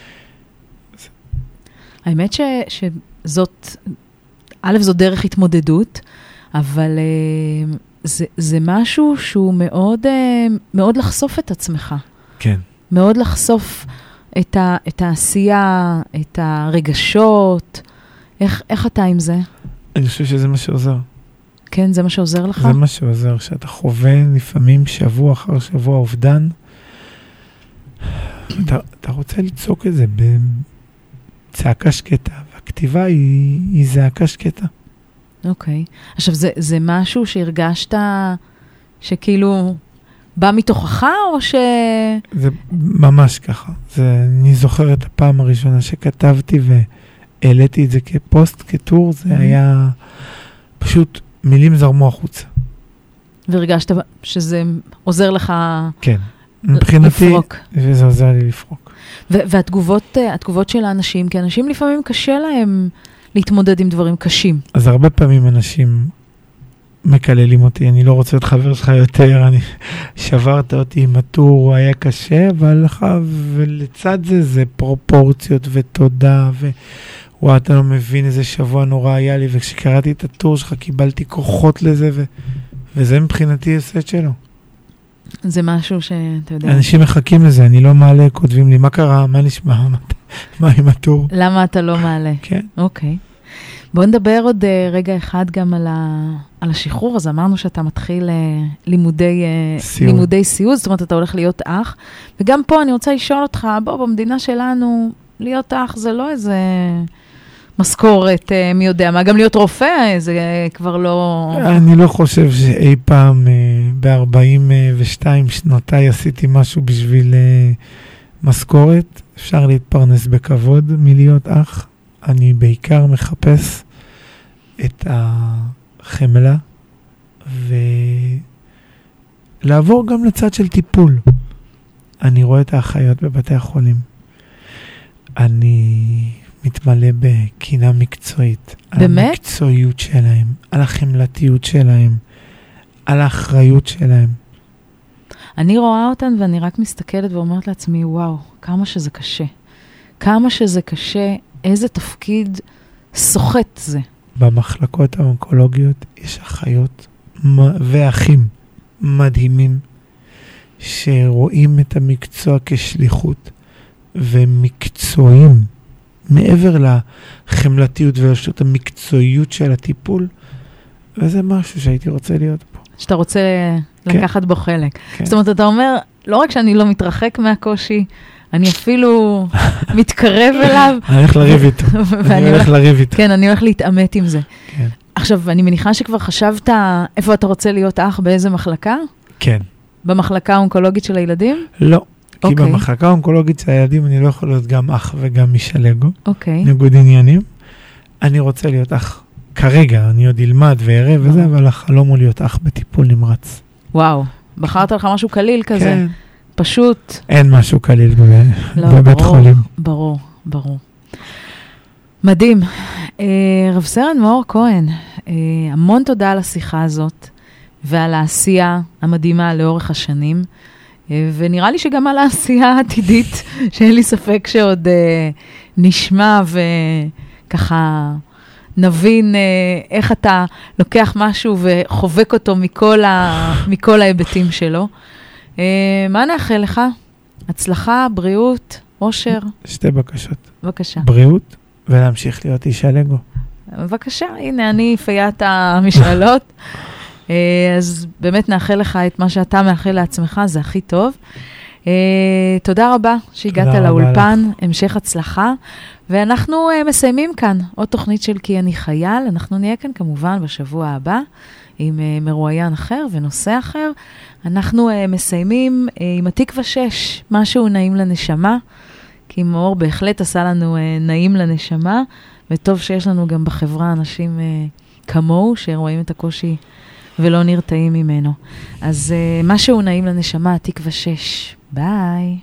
האמת שזאת, א', זו דרך התמודדות, אבל זה משהו שהוא מאוד לחשוף את עצמך. כן. מאוד לחשוף את העשייה, את הרגשות. איך אתה עם זה? אני חושב שזה מה שעוזר. כן, זה מה שעוזר לך? זה מה שעוזר, שאתה חווה לפעמים שבוע אחר שבוע אובדן. אתה רוצה לצעוק את זה בצעקה שקטה, והכתיבה היא זעקה שקטה. אוקיי. עכשיו, זה משהו שהרגשת שכאילו בא מתוכך, או ש... זה ממש ככה. אני זוכר את הפעם הראשונה שכתבתי והעליתי את זה כפוסט, כטור, זה היה פשוט מילים זרמו החוצה. והרגשת שזה עוזר לך כן. מבחינתי, לפרוק. וזה עוזר לי לפרוק. והתגובות של האנשים, כי אנשים לפעמים קשה להם להתמודד עם דברים קשים. אז הרבה פעמים אנשים מקללים אותי, אני לא רוצה להיות חבר שלך יותר, אני שברת אותי עם הטור, היה קשה, אבל ולצד זה פרופורציות ותודה, וואה, אתה לא מבין איזה שבוע נורא היה לי, וכשקראתי את הטור שלך קיבלתי כוחות לזה, וזה מבחינתי הסט שלו. זה משהו שאתה יודע. אנשים מחכים לזה, אני לא מעלה, כותבים לי, מה קרה, מה נשמע, מה עם הטור? למה אתה לא מעלה? כן. אוקיי. בוא נדבר עוד רגע אחד גם על השחרור, אז אמרנו שאתה מתחיל לימודי סיעוד, זאת אומרת, אתה הולך להיות אח, וגם פה אני רוצה לשאול אותך, במדינה שלנו, להיות אח זה לא איזה משכורת, מי יודע מה, גם להיות רופא, זה כבר לא... אני לא חושב שאי פעם ב-42 שנותיי עשיתי משהו בשביל משכורת, אפשר להתפרנס בכבוד מלהיות אח. אני בעיקר מחפש את החמלה ולעבור גם לצד של טיפול. אני רואה את האחיות בבתי החולים. אני מתמלא בקינה מקצועית. באמת? על המקצועיות שלהם, על החמלתיות שלהם, על האחריות שלהם. אני רואה אותן ואני רק מסתכלת ואומרת לעצמי, וואו, כמה שזה קשה. כמה שזה קשה, איזה תפקיד סוחט זה. במחלקות האונקולוגיות יש אחיות ואחים מדהימים שרואים את המקצוע כשליחות ומקצועיים מעבר לחמלתיות ולרשות המקצועיות של הטיפול, וזה משהו שהייתי רוצה להיות פה. שאתה רוצה לקחת בו חלק. כן. זאת אומרת, אתה אומר, לא רק שאני לא מתרחק מהקושי, אני אפילו מתקרב אליו. אני הולך לריב איתו. אני הולך לריב איתו. כן, אני הולך להתאמת עם זה. כן. עכשיו, אני מניחה שכבר חשבת איפה אתה רוצה להיות אח, באיזה מחלקה? כן. במחלקה האונקולוגית של הילדים? לא. כי במחלקה האונקולוגית של הילדים אני לא יכול להיות גם אח וגם משלגו. אוקיי. ניגוד עניינים. אני רוצה להיות אח. כרגע, אני עוד ילמד וערב וזה, אבל החלום הוא להיות אח בטיפול נמרץ. וואו. בחרת לך משהו קליל כזה? כן. פשוט... אין משהו קליל בבית חולים. ברור, ברור. מדהים. רב סרן מאור כהן, המון תודה על השיחה הזאת, ועל העשייה המדהימה לאורך השנים, ונראה לי שגם על העשייה העתידית, שאין לי ספק שעוד נשמע וככה נבין איך אתה לוקח משהו וחובק אותו מכל ההיבטים שלו. מה נאחל לך? הצלחה, בריאות, אושר? 2 בקשות. בבקשה. בריאות ולהמשיך להיות איש הלגו. בבקשה, הנה אני פיית המשאלות. אז באמת נאחל לך את מה שאתה מאחל לעצמך, זה הכי טוב. תודה רבה שהגעת לאולפן, המשך הצלחה. ואנחנו מסיימים כאן עוד תוכנית של כי אני חייל. אנחנו נהיה כאן כמובן בשבוע הבא עם מרואיין אחר ונושא אחר. אנחנו מסיימים עם התקווה 6, משהו נעים לנשמה, כי מאור בהחלט עשה לנו נעים לנשמה, וטוב שיש לנו גם בחברה אנשים כמוהו, שרואים את הקושי ולא נרתעים ממנו. אז משהו נעים לנשמה, התקווה 6. ביי.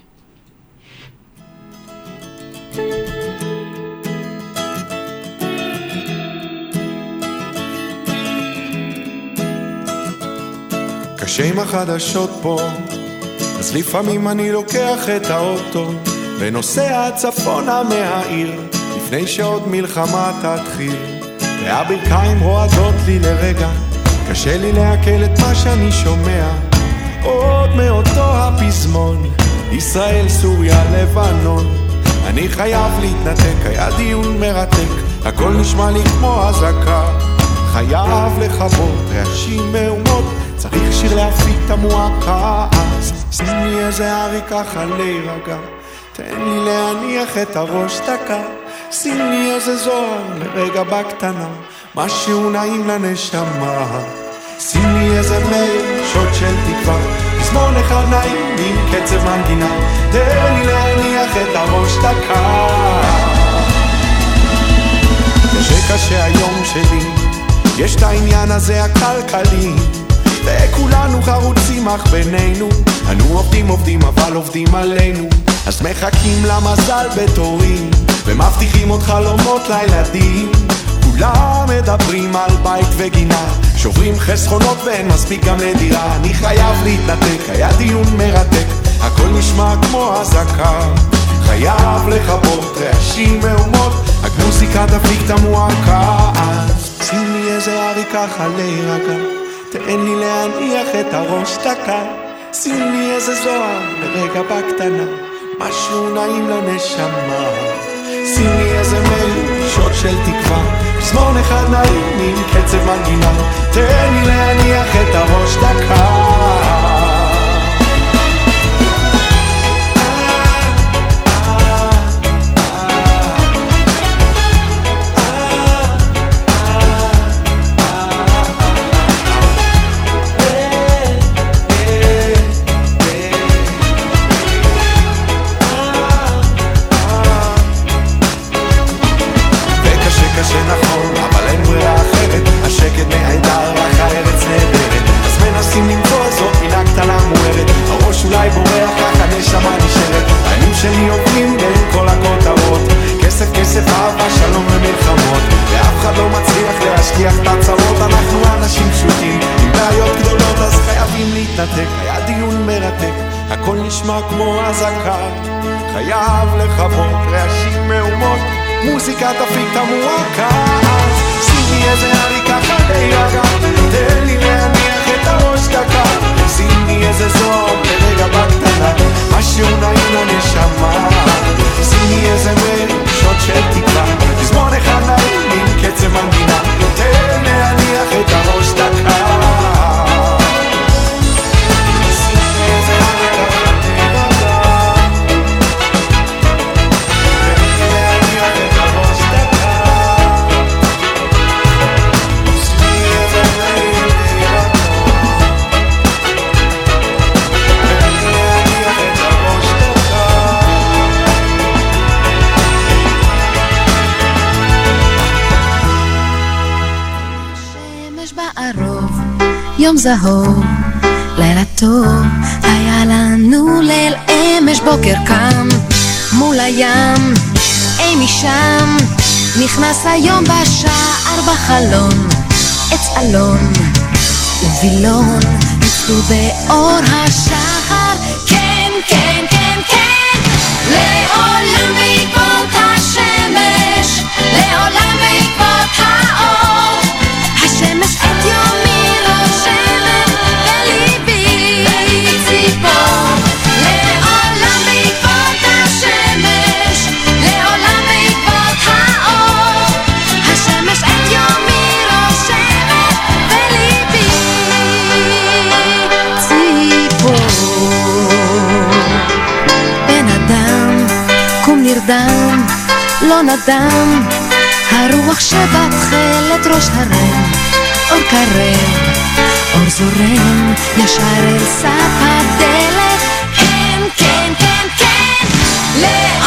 קשה עם החדשות פה, אז לפעמים אני לוקח את האוטו ונוסע צפונה מהעיר לפני שעוד מלחמה תתחיל, והברכיים רועדות לי לרגע, קשה לי להקל את מה שאני שומע, עוד מאותו הפזמון, ישראל, סוריה, לבנון. אני חייב להתנתק, היה דיון מרתק, הכל נשמע לי כמו הזקה, חייב לחבות רעשים מהומות, צריך שיר להפיק את המועקה. אז שים לי איזה ארי ככה להירגע, תן לי להניח את הראש דקה, שים לי איזה זוהר לרגע בקטנה, משהו נעים לנשמה, שים לי איזה מייל, שוט של תקווה, פזמון אחד נעים עם קצב מנגינה, תן לי להניח את הראש דקה. קשה היום שלי, יש את העניין הזה הכלכלי, וכולנו חרוצים אך בינינו, אנו עובדים אבל עובדים עלינו, אז מחכים למזל בתורים, ומבטיחים עוד חלומות לילדים, כולם מדברים על בית וגינה, שוברים חסכונות ואין מספיק גם לדירה. אני חייב להתנתק, היה דיון מרתק, הכל נשמע כמו הזקה, חייב לחבות רעשים מהומות, המוזיקה תפיק את המועקה. אז שים לי איזה ארי ככה להירגע, תן לי להניח את הראש דקה, שים לי איזה זוהר לרגע בקטנה, משהו נעים לנשמה, שים לי איזה מייל, שוט של תקווה, פזמון אחד נעים עם קצב מנגינה, תן לי להניח את הראש דקה. אולי בורח ככה נשמה נשארת, העמים שלי עוברים בין כל הכותרות, כסף כסף אהבה שלום ומלחמות, ואף אחד לא מצליח להשכיח את הצרות, אנחנו אנשים פשוטים עם בעיות גדולות, אז חייבים להתנתק, היה דיון מרתק, הכל נשמע כמו הזקה, חייב לחבות רעשים מהומות, מוזיקה תפיק את המועקה. אז שים לי איזה ארי ככה להירגע, תן לי להניח את הראש דקה, שים לי איזה זוהר לרגע בקטנה, משהו נעים לנשמה, שים לי איזה מייל, שוט של תקווה, פזמון אחד נעים עם קצב מנגינה, תן להניח את הראש דקה. יום זהור, לילה טוב, היה לנו ליל אמש, בוקר קם מול הים, אי משם נכנס היום בשער בחלון, עץ אלון ובילון נצלו באור השחר, כן כן כן כן, לעולם בעקבות השמש, לעולם בעקבות האור, השמש את יומי רושמת בליבי ציפור, לעולם בעקבות השמש, לעולם בעקבות האור, השמש את יומי רושמת בליבי ציפור. בן אדם קום נרדם לא נדם, הרוח שבתחלת ראש הרם, אור קרב אור זורם ישר אל סף הדלת, כן, כן, כן, כן,